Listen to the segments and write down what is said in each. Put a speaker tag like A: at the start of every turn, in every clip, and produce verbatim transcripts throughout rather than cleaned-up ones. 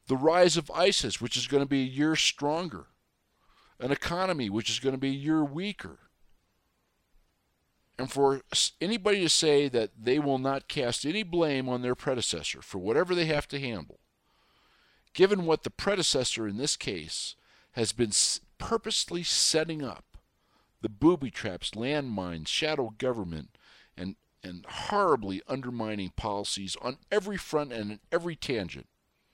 A: The rise of ISIS, which is going to be a year stronger. An economy which is going to be a year weaker. And for anybody to say that they will not cast any blame on their predecessor for whatever they have to handle, given what the predecessor in this case has been purposely setting up, the booby traps, landmines, shadow government, and, and horribly undermining policies on every front and in every tangent,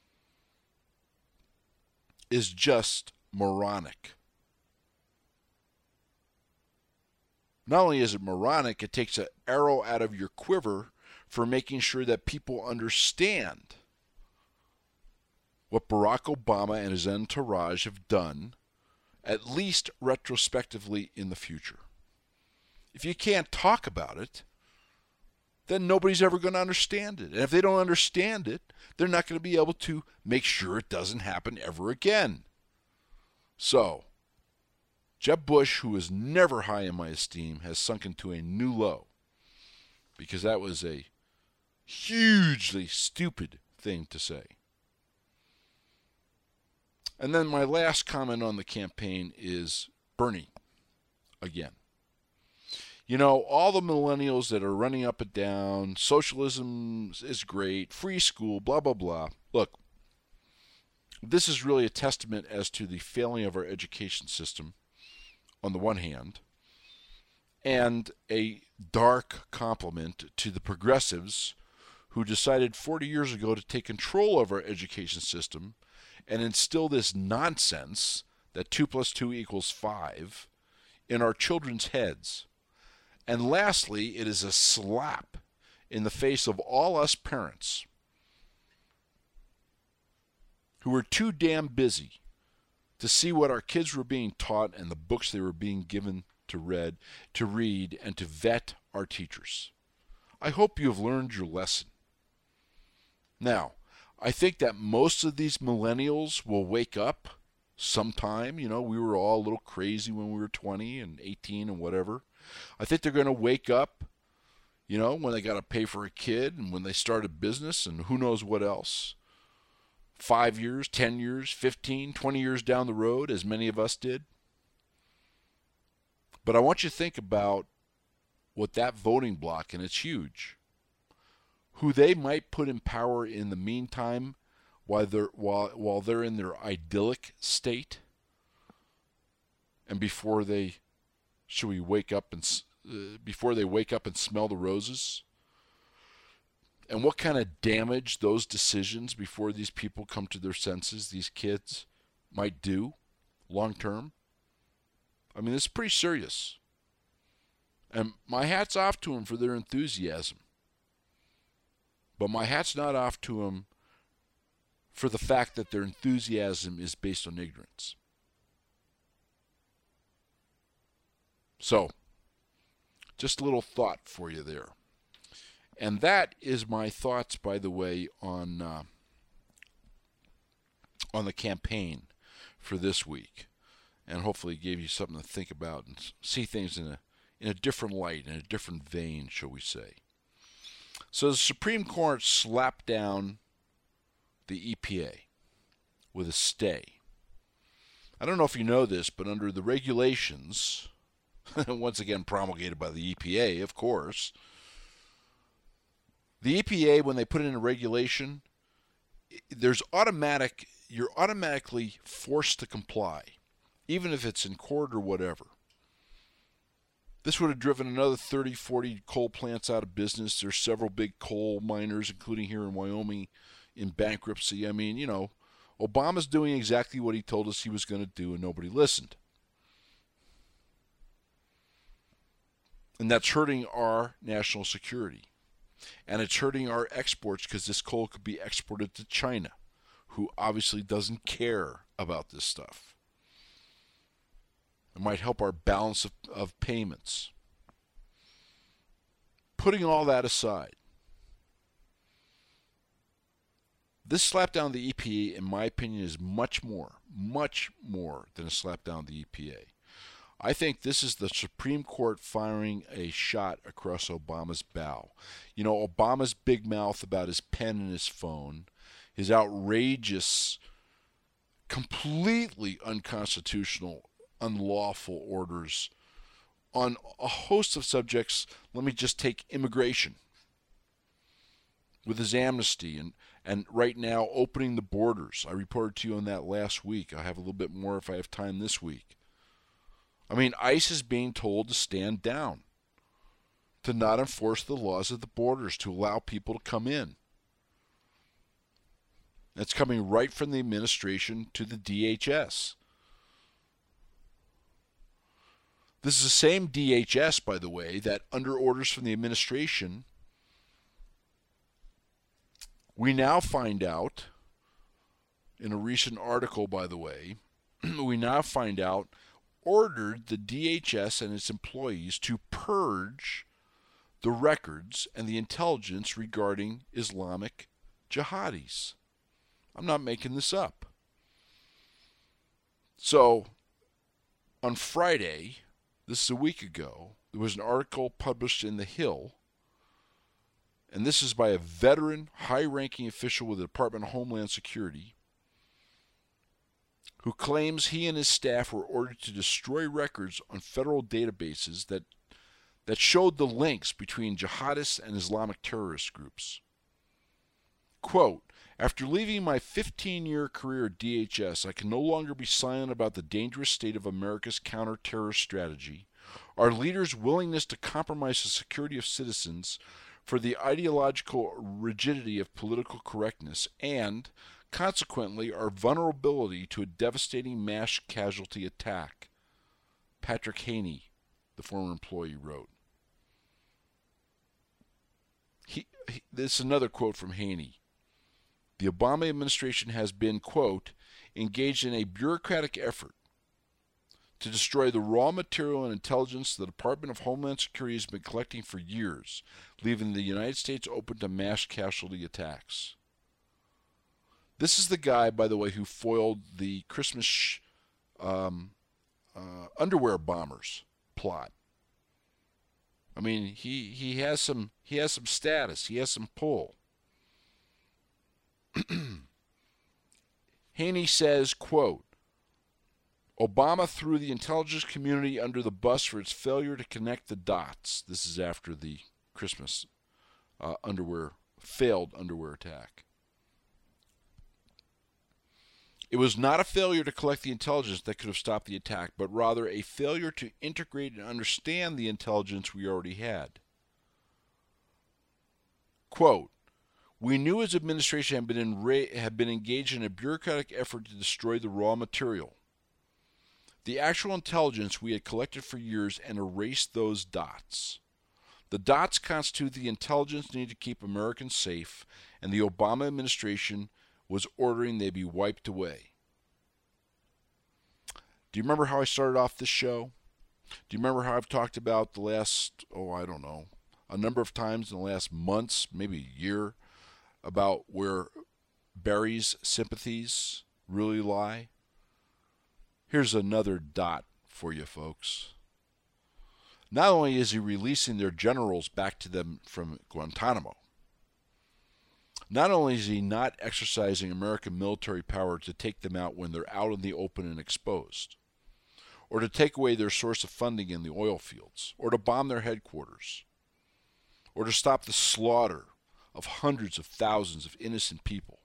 A: is just moronic. Not only is it moronic, it takes an arrow out of your quiver for making sure that people understand what Barack Obama and his entourage have done, at least retrospectively in the future. If you can't talk about it, then nobody's ever going to understand it. And if they don't understand it, they're not going to be able to make sure it doesn't happen ever again. So, Jeb Bush, who is never high in my esteem, has sunk into a new low because that was a hugely stupid thing to say. And then my last comment on the campaign is Bernie again. You know, all the millennials that are running up and down, socialism is great, free school, blah, blah, blah. Look, this is really a testament as to the failing of our education system on the one hand, and a dark compliment to the progressives who decided forty years ago to take control of our education system and instill this nonsense that two plus two equals five in our children's heads. And lastly, it is a slap in the face of all us parents who are too damn busy to see what our kids were being taught and the books they were being given to read, to read, and to vet our teachers. I hope you have learned your lesson. Now, I think that most of these millennials will wake up sometime. You know, we were all a little crazy when we were twenty and eighteen and whatever. I think they're going to wake up, you know, when they got to pay for a kid and when they start a business and who knows what else. Five years, ten years, fifteen, twenty years down the road, as many of us did. But I want you to think about what that voting bloc, and it's huge, who they might put in power in the meantime while they're, while, while they're in their idyllic state and before they, should we wake up and, uh, before they wake up and smell the roses. And what kind of damage those decisions before these people come to their senses, these kids, might do long term. I mean, this is pretty serious. And my hat's off to them for their enthusiasm. But my hat's not off to them for the fact that their enthusiasm is based on ignorance. So, just a little thought for you there. And that is my thoughts, by the way, on uh, on the campaign for this week, and hopefully gave you something to think about and see things in a in a different light, in a different vein, shall we say. So the Supreme Court slapped down the E P A with a stay. I don't know if you know this, but under the regulations, once again promulgated by the E P A, of course, the E P A, when they put in a regulation, there's automatic, you're automatically forced to comply, even if it's in court or whatever. This would have driven another thirty, forty coal plants out of business. There's several big coal miners, including here in Wyoming, in bankruptcy. I mean, you know, Obama's doing exactly what he told us he was going to do, and nobody listened. And that's hurting our national security. And it's hurting our exports because this coal could be exported to China, who obviously doesn't care about this stuff. It might help our balance of, of payments. Putting all that aside, this slap down the E P A, in my opinion, is much more, much more than a slap down the E P A. I think this is the Supreme Court firing a shot across Obama's bow. You know, Obama's big mouth about his pen and his phone, his outrageous, completely unconstitutional, unlawful orders on a host of subjects. Let me just take immigration with his amnesty and, and right now opening the borders. I reported to you on that last week. I have a little bit more if I have time this week. I mean, ICE is being told to stand down, to not enforce the laws at the borders, to allow people to come in. That's coming right from the administration to the D H S. This is the same D H S, by the way, that under orders from the administration, we now find out, in a recent article, by the way, we now find out ordered the D H S and its employees to purge the records and the intelligence regarding Islamic jihadis. I'm not making this up. So, on Friday, this is a week ago, there was an article published in The Hill, and this is by a veteran, high-ranking official with the Department of Homeland Security, who claims he and his staff were ordered to destroy records on federal databases that that showed the links between jihadists and Islamic terrorist groups. Quote, "After leaving my fifteen-year career at D H S, I can no longer be silent about the dangerous state of America's counter-terrorist strategy, our leaders' willingness to compromise the security of citizens for the ideological rigidity of political correctness, and, consequently, our vulnerability to a devastating mass casualty attack," Patrick Haney, the former employee, wrote. He, he, this is another quote from Haney. "The Obama administration has been, quote, engaged in a bureaucratic effort to destroy the raw material and intelligence the Department of Homeland Security has been collecting for years, leaving the United States open to mass casualty attacks." This is the guy, by the way, who foiled the Christmas sh- um, uh, underwear bombers plot. I mean, he, he has some he has some status. He has some pull. Haney says, quote, "Obama threw the intelligence community under the bus for its failure to connect the dots." This is after the Christmas uh, underwear, failed underwear attack. "It was not a failure to collect the intelligence that could have stopped the attack, but rather a failure to integrate and understand the intelligence we already had." Quote, "We knew his administration had been, enra- had been engaged in a bureaucratic effort to destroy the raw material, the actual intelligence we had collected for years, and erase those dots. The dots constitute the intelligence needed to keep Americans safe, and the Obama administration was ordering they be wiped away." Do you remember how I started off this show? Do you remember how I've talked about the last, oh, I don't know, a number of times in the last months, maybe a year, about where Barry's sympathies really lie? Here's another dot for you folks. Not only is he releasing their generals back to them from Guantanamo, not only is he not exercising American military power to take them out when they're out in the open and exposed, or to take away their source of funding in the oil fields, or to bomb their headquarters, or to stop the slaughter of hundreds of thousands of innocent people,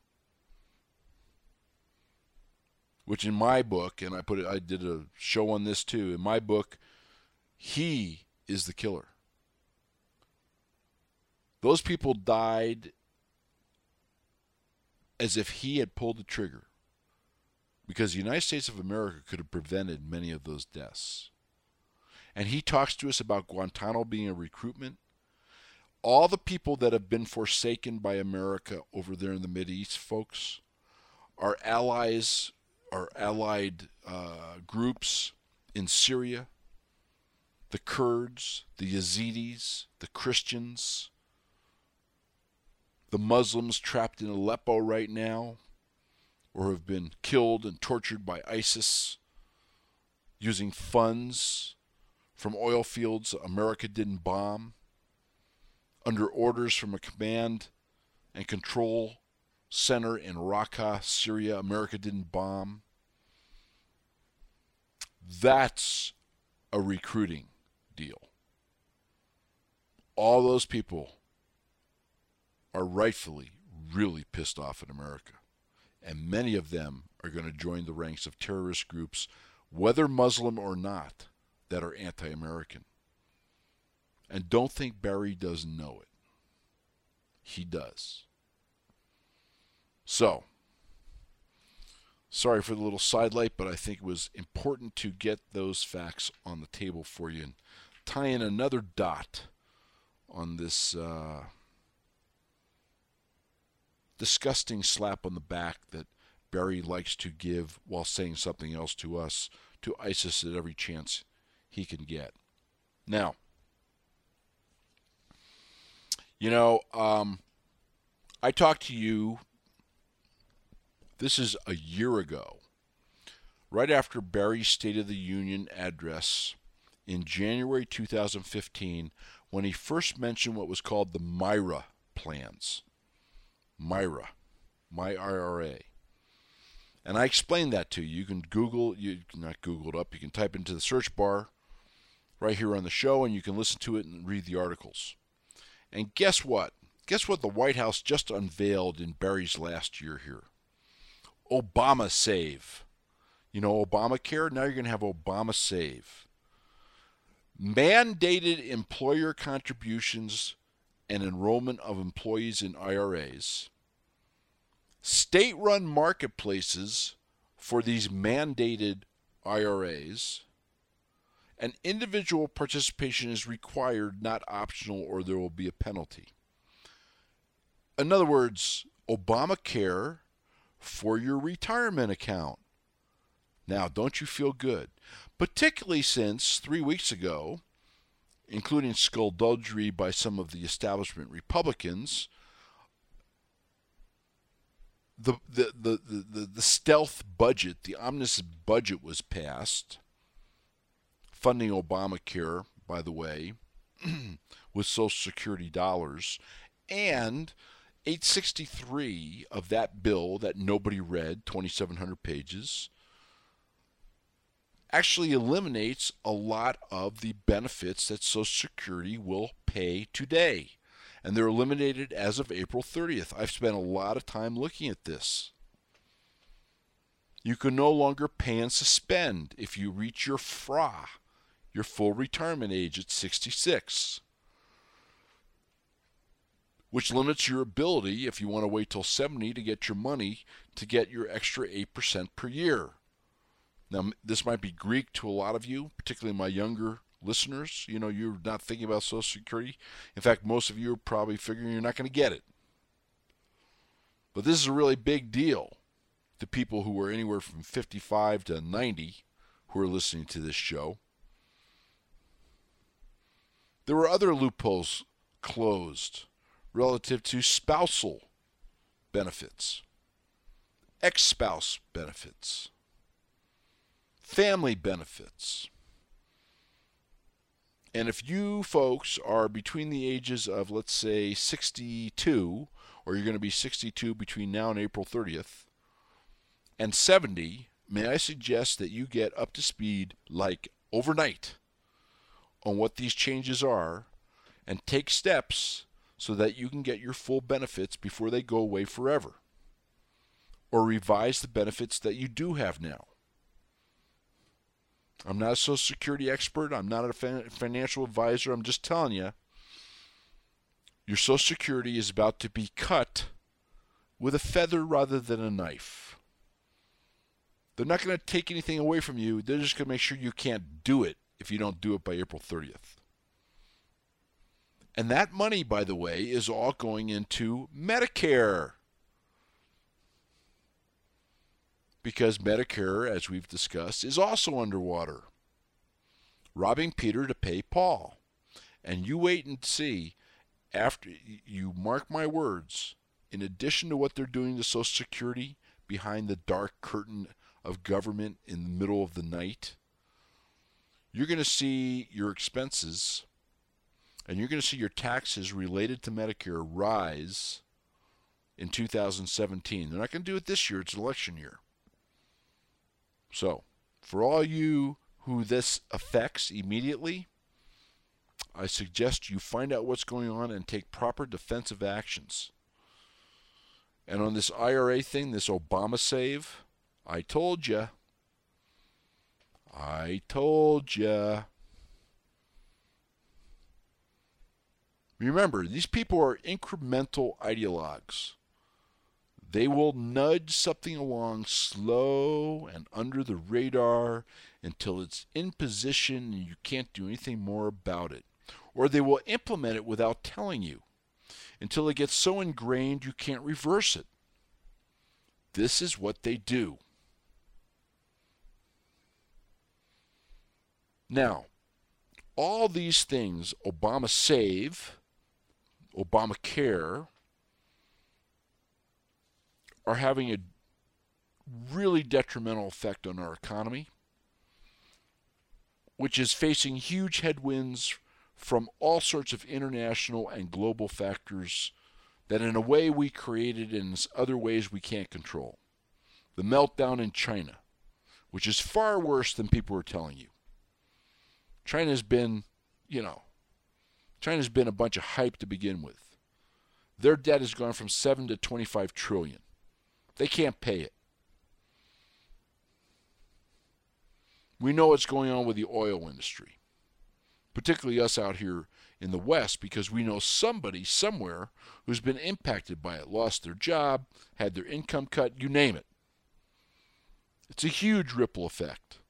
A: which in my book, and I put it, I did a show on this too, in my book, he is the killer. Those people died as if he had pulled the trigger, because the United States of America could have prevented many of those deaths. And he talks to us about Guantanamo being a recruitment. All the people that have been forsaken by America over there in the Mideast, folks, are allies, are allied uh, groups in Syria, the Kurds, the Yazidis, the Christians, the Muslims trapped in Aleppo right now, or have been killed and tortured by ISIS using funds from oil fields America didn't bomb, under orders from a command and control center in Raqqa, Syria, America didn't bomb. That's a recruiting deal. All those people are rightfully really pissed off at America. And many of them are going to join the ranks of terrorist groups, whether Muslim or not, that are anti-American. And don't think Barry doesn't know it. He does. So, sorry for the little sidelight, but I think it was important to get those facts on the table for you and tie in another dot on this uh, disgusting slap on the back that Barry likes to give while saying something else to us, to ISIS at every chance he can get. Now, you know, um, I talked to you, this is a year ago, right after Barry's State of the Union address in January two thousand fifteen, when he first mentioned what was called the MIRA plans. MIRA, My I R A. And I explained that to you. You can Google, you can not Google it up, you can type into the search bar right here on the show, and you can listen to it and read the articles. And guess what? Guess what the White House just unveiled in Barry's last year here? Obama Save. You know Obamacare? Now you're going to have Obama Save. Mandated employer contributions and enrollment of employees in I R As. State-run marketplaces for these mandated I R As. And individual participation is required, not optional, or there will be a penalty. In other words, Obamacare for your retirement account. Now, don't you feel good? Particularly since three weeks ago, including skullduggery by some of the establishment Republicans, the the, the, the, the stealth budget, the omnibus budget was passed, funding Obamacare, by the way, with Social Security dollars, and eight sixty-three of that bill that nobody read, twenty-seven hundred pages, actually eliminates a lot of the benefits that Social Security will pay today. And they're eliminated as of April thirtieth. I've spent a lot of time looking at this. You can no longer pay and suspend if you reach your F R A, your full retirement age at sixty-six. Which limits your ability, if you want to wait till seventy to get your money, to get your extra eight percent per year. Now, this might be Greek to a lot of you, particularly my younger listeners. You know, you're not thinking about Social Security. In fact, most of you are probably figuring you're not going to get it. But this is a really big deal to people who are anywhere from fifty-five to ninety who are listening to this show. There were other loopholes closed relative to spousal benefits, ex-spouse benefits, family benefits. And if you folks are between the ages of, let's say, sixty-two, or you're going to be sixty-two between now and April thirtieth, and seventy, may I suggest that you get up to speed like overnight on what these changes are and take steps so that you can get your full benefits before they go away forever, or revise the benefits that you do have now. I'm not a Social Security expert. I'm not a financial advisor. I'm just telling you, your Social Security is about to be cut with a feather rather than a knife. They're not going to take anything away from you. They're just going to make sure you can't do it if you don't do it by April thirtieth. And that money, by the way, is all going into Medicare. Because Medicare, as we've discussed, is also underwater, robbing Peter to pay Paul. And you wait and see, after you mark my words, in addition to what they're doing to Social Security behind the dark curtain of government in the middle of the night, you're going to see your expenses and you're going to see your taxes related to Medicare rise in two thousand seventeen. They're not going to do it this year. It's an election year. So, for all you who this affects immediately, I suggest you find out what's going on and take proper defensive actions. And on this I R A thing, this Obama save, I told you. I told you. Remember, these people are incremental ideologues. They will nudge something along slow and under the radar until it's in position and you can't do anything more about it. Or they will implement it without telling you until it gets so ingrained you can't reverse it. This is what they do. Now, all these things, Obama Save, Obamacare, are having a really detrimental effect on our economy, which is facing huge headwinds from all sorts of international and global factors that in a way we created and in other ways we can't control. The meltdown in China, which is far worse than people are telling you. China's been, you know, China's been a bunch of hype to begin with. Their debt has gone from seven to twenty-five trillion. They can't pay it. We know what's going on with the oil industry, particularly us out here in the West, because we know somebody somewhere who's been impacted by it, lost their job, had their income cut, you name it. It's a huge ripple effect.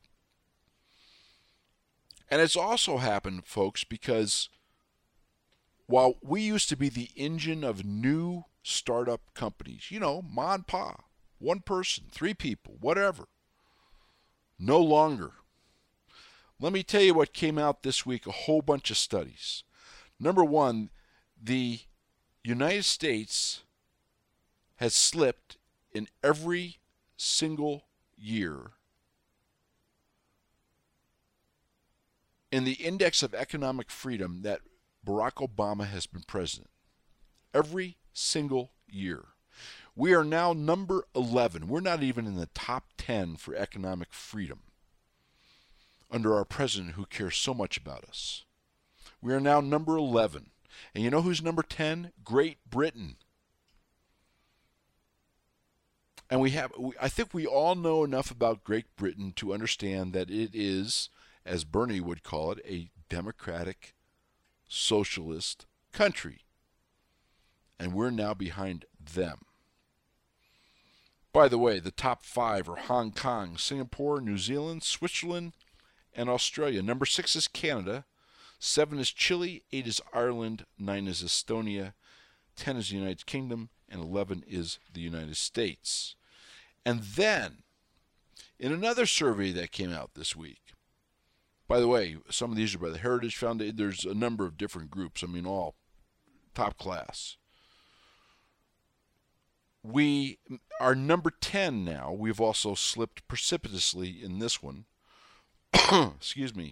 A: And it's also happened, folks, because while we used to be the engine of new startup companies, you know, ma and pa, one person, three people, whatever, no longer. Let me tell you what came out this week, a whole bunch of studies. Number one, the United States has slipped in every single year in the index of economic freedom that Barack Obama has been president. Every single year. We are now number eleven. We're not even in the top ten for economic freedom under our president who cares so much about us. We are now number eleven. And you know who's number ten? Great Britain. And we have, I think we all know enough about Great Britain to understand that it is, as Bernie would call it, a democratic, socialist country. And we're now behind them. By the way, the top five are Hong Kong, Singapore, New Zealand, Switzerland, and Australia. Number six is Canada. Seven is Chile. Eight is Ireland. Nine is Estonia. Ten is the United Kingdom. And eleven is the United States. And then, in another survey that came out this week, by the way, some of these are by the Heritage Foundation. There's a number of different groups. I mean, all top class. We are number ten now. We've also slipped precipitously in this one. Excuse me.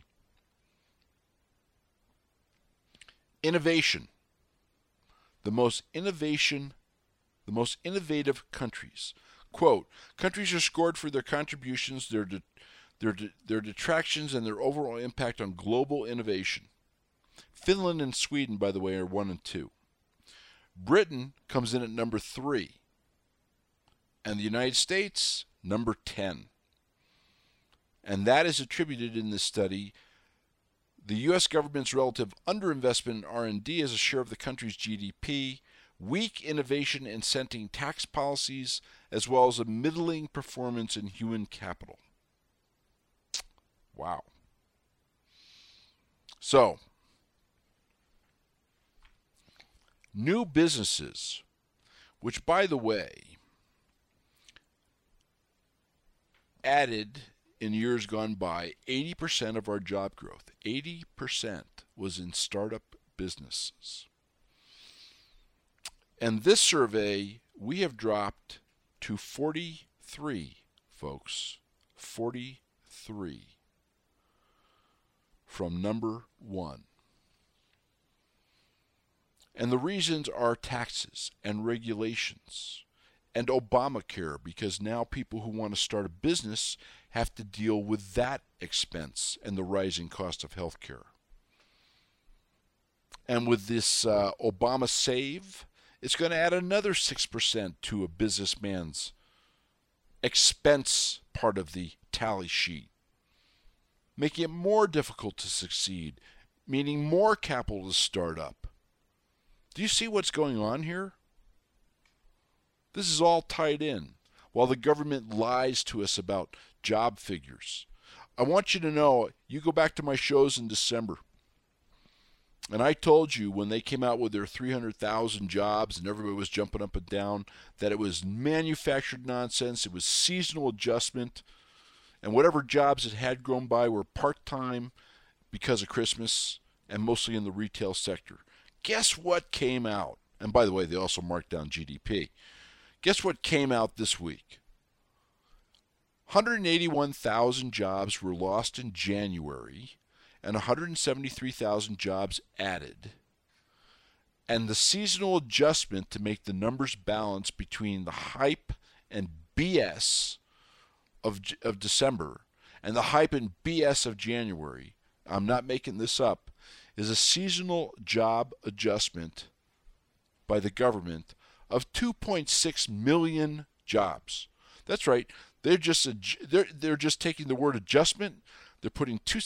A: Innovation. The most innovation, the most innovative countries. Quote, countries are scored for their contributions, their de- their de- their detractions, and their overall impact on global innovation. Finland and Sweden, by the way, are one and two. Britain comes in at number three. And the United States, number ten. And that is attributed in this study the U S government's relative underinvestment in R and D as a share of the country's G D P, weak innovation incenting tax policies, as well as a middling performance in human capital. Wow. So, new businesses, which, by the way, added in years gone by eighty percent of our job growth. eighty percent was in startup businesses. And this survey, we have dropped to forty-three, folks. forty-three. From number one. And the reasons are taxes and regulations and Obamacare, because now people who want to start a business have to deal with that expense and the rising cost of health care. And with this uh, Obama Save, it's going to add another six percent to a businessman's expense part of the tally sheet, making it more difficult to succeed, meaning more capital to start up. Do you see what's going on here? This is all tied in while the government lies to us about job figures. I want you to know, you go back to my shows in December, and I told you when they came out with their three hundred thousand jobs and everybody was jumping up and down that it was manufactured nonsense, it was seasonal adjustment, and whatever jobs it had grown by were part-time because of Christmas and mostly in the retail sector. Guess what came out? And by the way, they also marked down G D P. Guess what came out this week? one hundred eighty-one thousand jobs were lost in January and one hundred seventy-three thousand jobs added. And the seasonal adjustment to make the numbers balance between the hype and B S of, of December and the hype and B S of January, I'm not making this up, is a seasonal job adjustment by the government of two point six million jobs. That's right. They're just they're they're just taking the word adjustment. They're putting two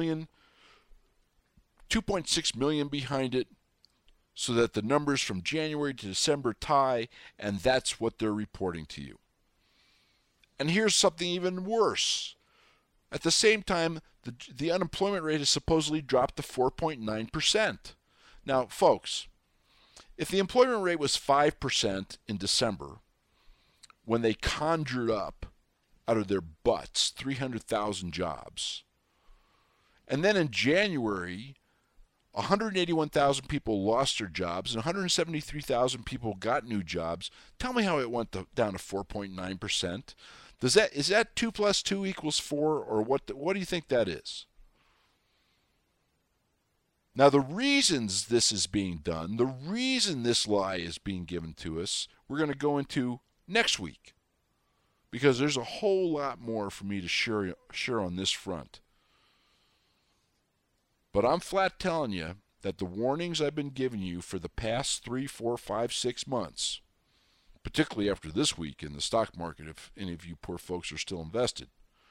A: point six million behind it, so that the numbers from January to December tie, and that's what they're reporting to you. And here's something even worse. At the same time, the the unemployment rate has supposedly dropped to four point nine percent. Now, folks, if the employment rate was five percent in December, when they conjured up out of their butts three hundred thousand jobs, and then in January, one hundred eighty-one thousand people lost their jobs and one hundred seventy-three thousand people got new jobs, tell me how it went to, down to four point nine percent. Does that, is that two plus two equals four, or what, what do you think that is? Now, the reasons this is being done, the reason this lie is being given to us, we're going to go into next week, because there's a whole lot more for me to share, share on this front. But I'm flat telling you that the warnings I've been giving you for the past three, four, five, six months, particularly after this week in the stock market, if any of you poor folks are still invested,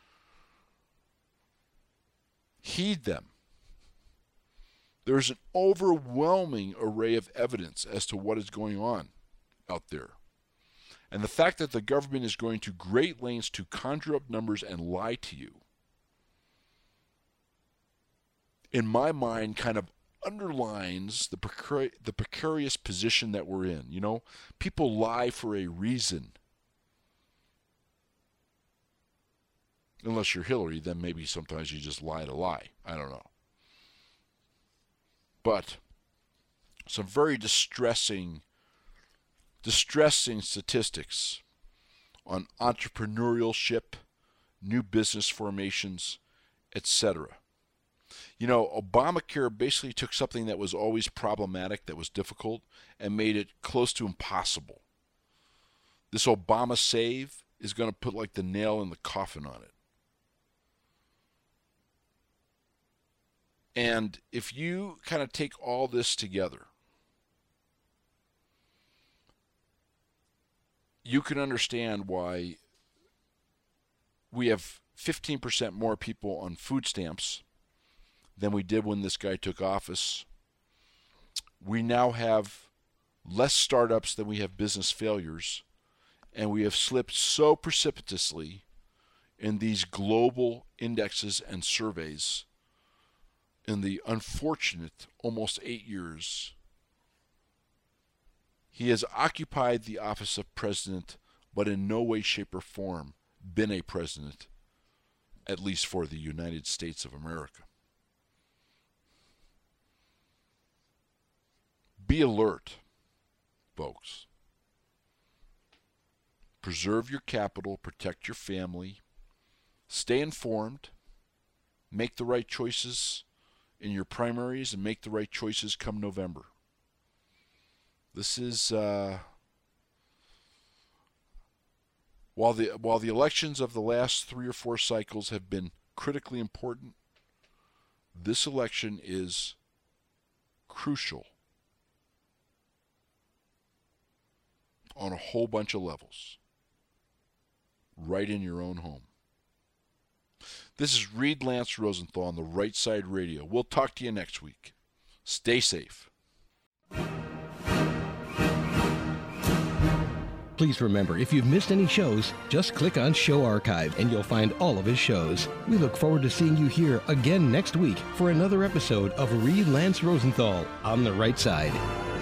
A: heed them. There's an overwhelming array of evidence as to what is going on out there. And the fact that the government is going to great lengths to conjure up numbers and lie to you, in my mind, kind of underlines the, precar- the precarious position that we're in. You know, people lie for a reason. Unless you're Hillary, then maybe sometimes you just lie to lie. I don't know. But some very distressing, distressing statistics on entrepreneurship, new business formations, et cetera. You know, Obamacare basically took something that was always problematic, that was difficult, and made it close to impossible. This Obama Save is going to put like the nail in the coffin on it. And if you kind of take all this together, you can understand why we have fifteen percent more people on food stamps than we did when this guy took office. We now have less startups than we have business failures, and we have slipped so precipitously in these global indexes and surveys in the unfortunate almost eight years. He has occupied the office of president, but in no way, shape, or form been a president, at least for the United States of America. Be alert, folks. Preserve your capital, protect your family, stay informed, make the right choices in your primaries, and make the right choices come November. This is uh, while the while the elections of the last three or four cycles have been critically important, this election is crucial on a whole bunch of levels, right in your own home. This is Reed Lance Rosenthal on the Right Side Radio. We'll talk to you next week. Stay safe.
B: Please remember, if you've missed any shows, just click on Show Archive and you'll find all of his shows. We look forward to seeing you here again next week for another episode of Reed Lance Rosenthal on the Right Side.